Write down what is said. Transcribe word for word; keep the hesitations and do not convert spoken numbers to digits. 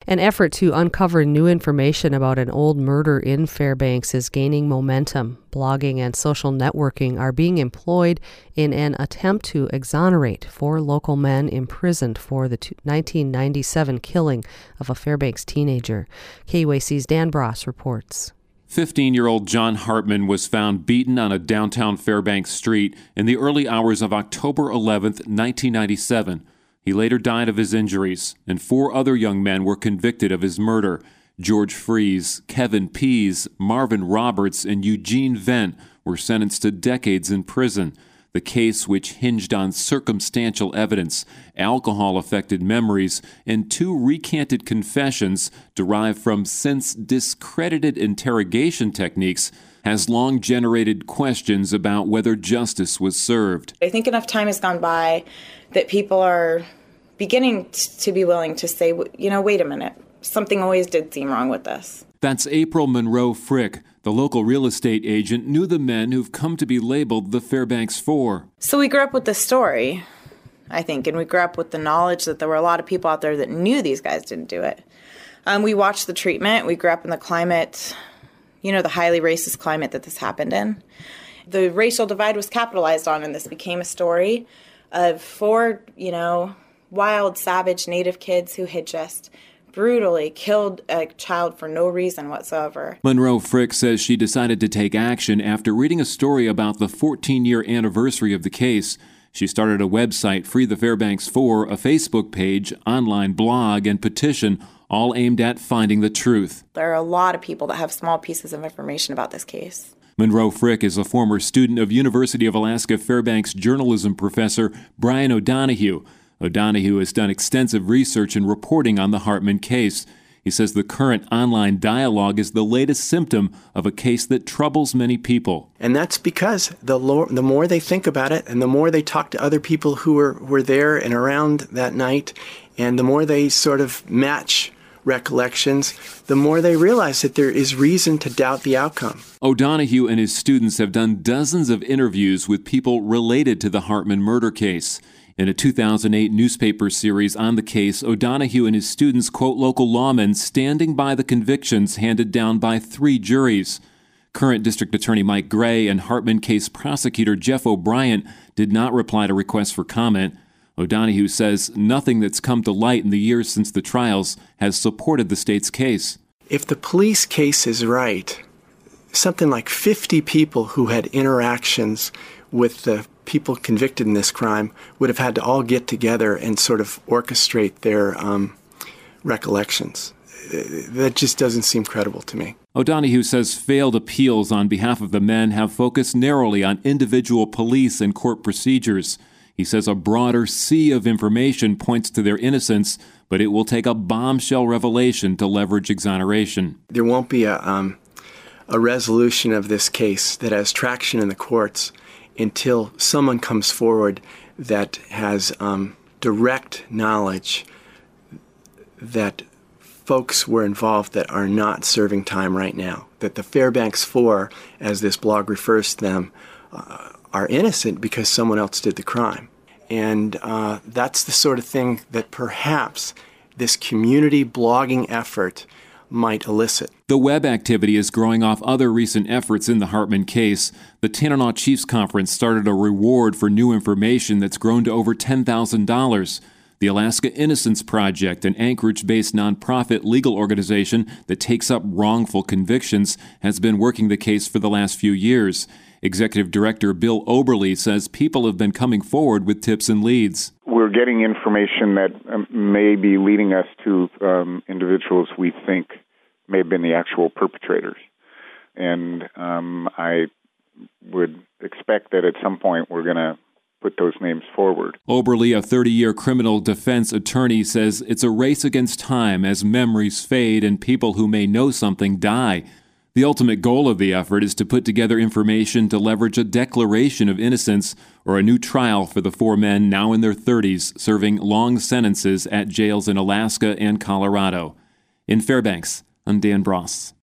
An effort to uncover new information about an old murder in Fairbanks is gaining momentum. Blogging and social networking are being employed in an attempt to exonerate four local men imprisoned for the nineteen ninety-seven killing of a Fairbanks teenager. K U A C's Dan Bross reports. fifteen-year-old John Hartman was found beaten on a downtown Fairbanks street in the early hours of October eleventh, nineteen ninety-seven. He later died of his injuries, and four other young men were convicted of his murder. George Fries, Kevin Pease, Marvin Roberts, and Eugene Vent were sentenced to decades in prison. The case, which hinged on circumstantial evidence, alcohol-affected memories, and two recanted confessions derived from since discredited interrogation techniques, has long generated questions about whether justice was served. I think enough time has gone by that people are beginning to be willing to say, you know, wait a minute, something always did seem wrong with this. That's April Monroe Frick. The local real estate agent knew the men who've come to be labeled the Fairbanks Four. So we grew up with this story, I think, and we grew up with the knowledge that there were a lot of people out there that knew these guys didn't do it. Um, we watched the treatment. We grew up in the climate, you know, the highly racist climate that this happened in. The racial divide was capitalized on, and this became a story of four, you know, wild, savage Native kids who had just brutally killed a child for no reason whatsoever. Monroe Frick says she decided to take action after reading a story about the fourteen-year anniversary of the case. She started a website, Free the Fairbanks Four, a Facebook page, online blog, and petition, all aimed at finding the truth. There are a lot of people that have small pieces of information about this case. Monroe Frick is a former student of University of Alaska Fairbanks journalism professor Brian O'Donohue. O'Donohue has done extensive research and reporting on the Hartman case. He says the current online dialogue is the latest symptom of a case that troubles many people. And that's because the, lo- the more they think about it and the more they talk to other people who were, were there and around that night, and the more they sort of match recollections, the more they realize that there is reason to doubt the outcome. O'Donohue and his students have done dozens of interviews with people related to the Hartman murder case. In a two thousand eight newspaper series on the case, O'Donohue and his students quote local lawmen standing by the convictions handed down by three juries. Current District Attorney Mike Gray and Hartman case prosecutor Jeff O'Brien did not reply to requests for comment. O'Donohue says nothing that's come to light in the years since the trials has supported the state's case. If the police case is right, something like fifty people who had interactions with the people convicted in this crime would have had to all get together and sort of orchestrate their um, recollections. That just doesn't seem credible to me. O'Donohue says failed appeals on behalf of the men have focused narrowly on individual police and court procedures. He says a broader sea of information points to their innocence, but it will take a bombshell revelation to leverage exoneration. There won't be a, um, a resolution of this case that has traction in the courts until someone comes forward that has um, direct knowledge that folks were involved that are not serving time right now, that the Fairbanks Four, as this blog refers to them, uh, are innocent because someone else did the crime. And uh, that's the sort of thing that perhaps this community blogging effort might elicit. The web activity is growing off other recent efforts in the Hartman case. The Tanana Chiefs Conference started a reward for new information that's grown to over ten thousand dollars. The Alaska Innocence Project, an Anchorage-based nonprofit legal organization that takes up wrongful convictions, has been working the case for the last few years. Executive Director Bill Oberle says people have been coming forward with tips and leads. We're getting information that um, may be leading us to um, individuals we think may have been the actual perpetrators. And um, I would expect that at some point we're going to put those names forward. Oberle, a thirty-year criminal defense attorney, says it's a race against time as memories fade and people who may know something die. The ultimate goal of the effort is to put together information to leverage a declaration of innocence or a new trial for the four men now in their thirties serving long sentences at jails in Alaska and Colorado. In Fairbanks, I'm Dan Bross.